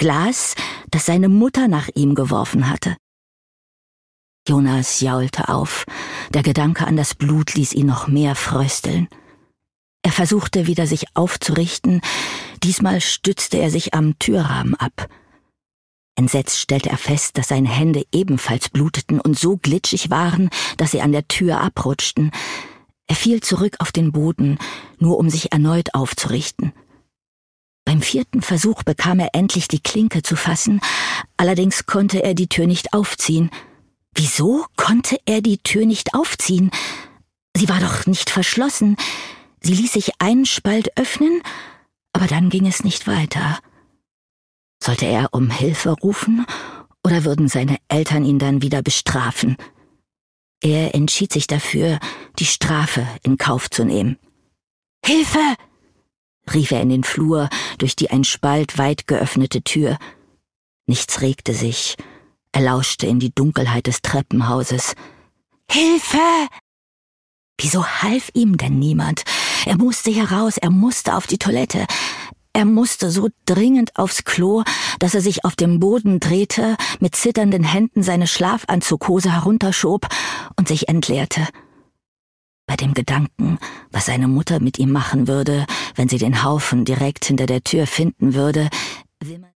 Glas, das seine Mutter nach ihm geworfen hatte. Jonas jaulte auf. Der Gedanke an das Blut ließ ihn noch mehr frösteln. Er versuchte wieder, sich aufzurichten. Diesmal stützte er sich am Türrahmen ab. Entsetzt stellte er fest, dass seine Hände ebenfalls bluteten und so glitschig waren, dass sie an der Tür abrutschten. Er fiel zurück auf den Boden, nur um sich erneut aufzurichten. Beim 4. Versuch bekam er endlich die Klinke zu fassen, allerdings konnte er die Tür nicht aufziehen. Wieso konnte er die Tür nicht aufziehen? Sie war doch nicht verschlossen. Sie ließ sich einen Spalt öffnen, aber dann ging es nicht weiter. Sollte er um Hilfe rufen, oder würden seine Eltern ihn dann wieder bestrafen? Er entschied sich dafür, die Strafe in Kauf zu nehmen. »Hilfe!« rief er in den Flur durch die ein Spalt weit geöffnete Tür. Nichts regte sich. Er lauschte in die Dunkelheit des Treppenhauses. »Hilfe!« Wieso half ihm denn niemand? Er musste heraus, er musste auf die Toilette. Er musste so dringend aufs Klo, dass er sich auf dem Boden drehte, mit zitternden Händen seine Schlafanzughose herunterschob und sich entleerte. Bei dem Gedanken, was seine Mutter mit ihm machen würde, wenn sie den Haufen direkt hinter der Tür finden würde,